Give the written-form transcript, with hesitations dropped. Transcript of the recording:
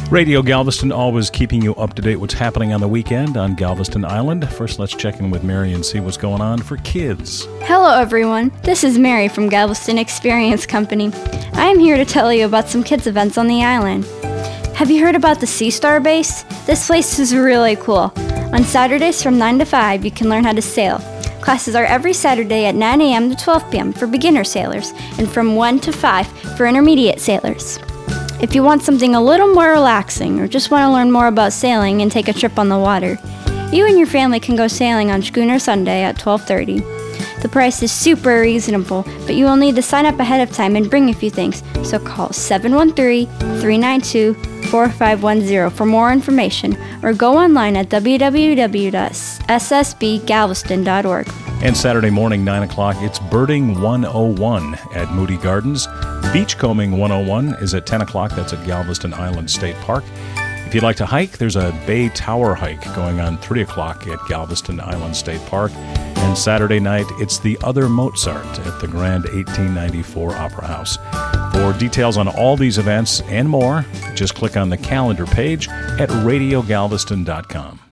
Radio Galveston, always keeping you up to date what's happening on the weekend on Galveston Island. First, let's check in with Mary and see what's going on for kids. Hello, everyone. This is Mary from Galveston Experience Company. I am here to tell you about some kids' events on the island. Have you heard about the Sea Star Base? This place is really cool. On Saturdays from 9 to 5, you can learn how to sail. Classes are every Saturday at 9 a.m. to 12 p.m. for beginner sailors and from 1 to 5 for intermediate sailors. If you want something a little more relaxing or just want to learn more about sailing and take a trip on the water, you and your family can go sailing on Schooner Sunday at 12:30. The price is super reasonable, but you will need to sign up ahead of time and bring a few things, so call 713-392-4510 for more information or go online at www.ssbgalveston.org. And Saturday morning, 9 o'clock, it's Birding 101 at Moody Gardens. Beachcombing 101 is at 10 o'clock. That's at Galveston Island State Park. If you'd like to hike, there's a Bay Tower hike going on 3 o'clock at Galveston Island State Park. And Saturday night, it's The Other Mozart at the Grand 1894 Opera House. For details on all these events and more, just click on the calendar page at radiogalveston.com.